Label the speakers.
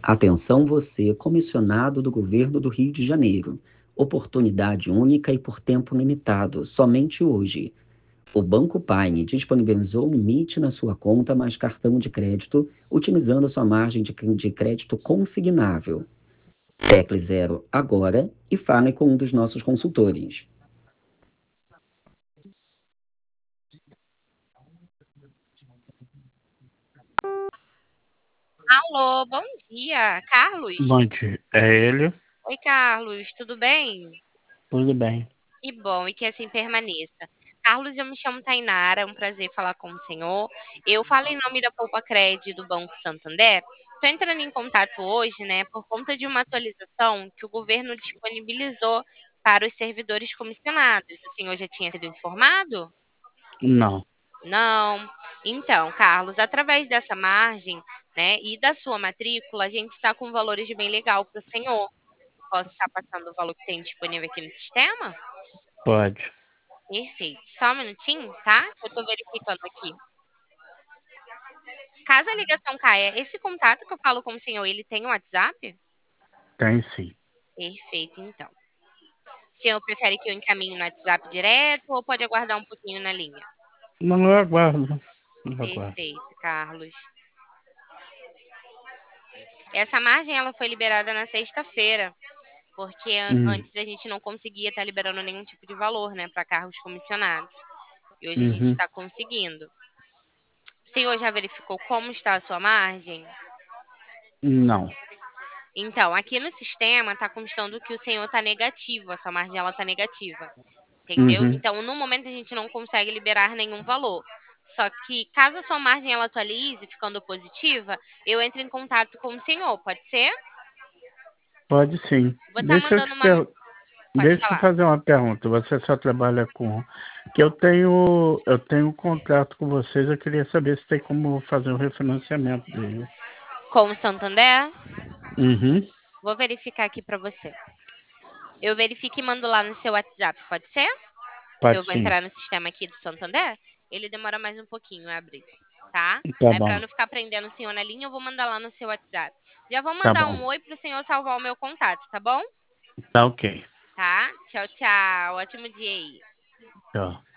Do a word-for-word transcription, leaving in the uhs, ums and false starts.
Speaker 1: Atenção você, comissionado do Governo do Rio de Janeiro. Oportunidade única e por tempo limitado, somente hoje. O Banco Paine disponibilizou um limite na sua conta mais cartão de crédito, utilizando sua margem de de crédito consignável. Tecle zero agora e fale com um dos nossos consultores.
Speaker 2: Alô, bom dia, Carlos?
Speaker 3: Bom dia. É ele?
Speaker 2: Oi, Carlos, tudo bem?
Speaker 3: Tudo bem.
Speaker 2: Que bom, e que assim permaneça. Carlos, eu me chamo Tainara, é um prazer falar com o senhor. Eu falo em nome da Poupa Cred do Banco Santander. Estou entrando em contato hoje, né, por conta de uma atualização que o governo disponibilizou para os servidores comissionados. O senhor já tinha sido informado?
Speaker 3: Não.
Speaker 2: Não. Então, Carlos, através dessa margem, né, e da sua matrícula, a gente está com valores de bem legal para o senhor. Posso estar passando o valor que tem disponível aqui no sistema?
Speaker 3: Pode.
Speaker 2: Perfeito. Só um minutinho, tá? Eu estou verificando aqui. Caso a ligação caia, esse contato que eu falo com o senhor, ele tem um WhatsApp?
Speaker 3: Tem sim.
Speaker 2: Perfeito, então. O senhor prefere que eu encaminhe no WhatsApp direto ou pode aguardar um pouquinho na linha?
Speaker 3: Não, eu aguardo. Eu aguardo.
Speaker 2: Perfeito, Carlos. Essa margem ela foi liberada na sexta-feira, porque an-
Speaker 3: Hum.
Speaker 2: antes a gente não conseguia estar liberando nenhum tipo de valor, né, para carros comissionados. E hoje a gente
Speaker 3: Uhum.
Speaker 2: está conseguindo. O senhor já verificou como está a sua margem?
Speaker 3: Não.
Speaker 2: Então, aqui no sistema está constando que o senhor está negativo, a sua margem ela está negativa, entendeu?
Speaker 3: Uhum.
Speaker 2: Então, no momento a gente não consegue liberar nenhum valor. Só que caso a sua margem ela atualize, ficando positiva, eu entro em contato com o senhor, pode ser?
Speaker 3: Pode sim.
Speaker 2: Vou estar
Speaker 3: Deixa eu
Speaker 2: mandando
Speaker 3: te
Speaker 2: uma.
Speaker 3: per...
Speaker 2: Pode
Speaker 3: Deixa eu
Speaker 2: falar.
Speaker 3: fazer uma pergunta. Você só trabalha com que eu tenho eu tenho um contrato com vocês, eu queria saber se tem como fazer o refinanciamento dele.
Speaker 2: Com o Santander?
Speaker 3: Uhum.
Speaker 2: Vou verificar aqui para você. Eu verifico e mando lá no seu WhatsApp, pode ser? Que
Speaker 3: Pode
Speaker 2: eu vou
Speaker 3: sim.
Speaker 2: entrar no sistema aqui do Santander. Ele demora mais um pouquinho a abrir, tá?
Speaker 3: Tá
Speaker 2: Aí para
Speaker 3: bom.
Speaker 2: não ficar prendendo o senhor na linha, eu vou mandar lá no seu WhatsApp. Já vou
Speaker 3: Tá
Speaker 2: mandar
Speaker 3: bom.
Speaker 2: um oi pro senhor salvar o meu contato, tá bom?
Speaker 3: Tá ok.
Speaker 2: Tá? Tchau, tchau. Ótimo dia aí.
Speaker 3: Tchau.